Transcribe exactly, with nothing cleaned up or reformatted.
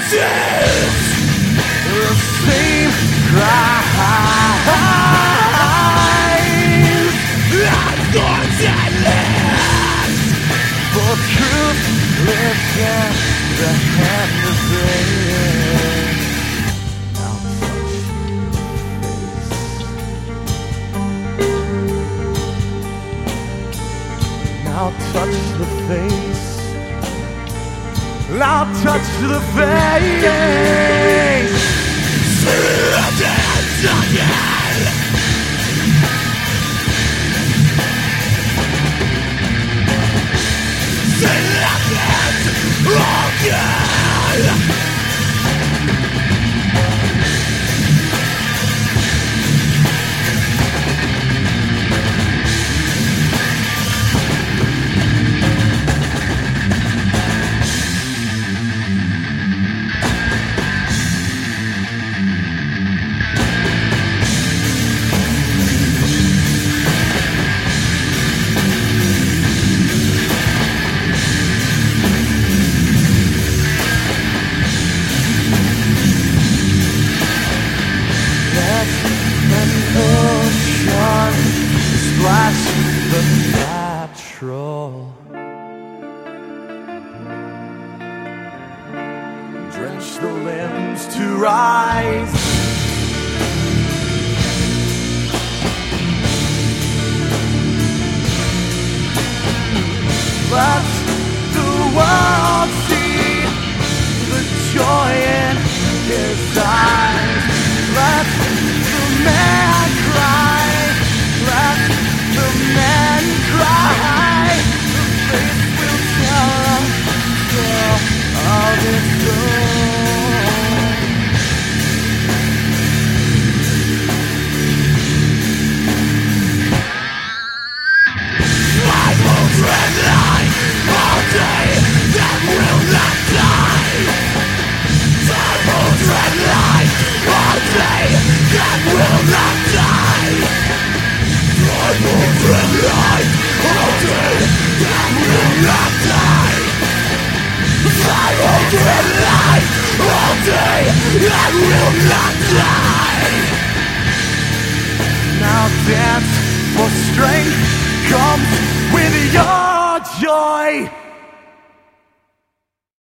This the same cries and thoughts and lives. For truth lives in the hand of grace. Now touch the face. Now touch the face. Dance again. Dance again. Splash the natural, drench the limbs to rise. Let the world see the joy in his eyes. Let the man cry. Let the man cry. The faith will tell us of its own. I will tread light all day that will not die. I will tread light all day that will not die. I will tread light all day that will not die. I will tread light all day that will not die. Now dance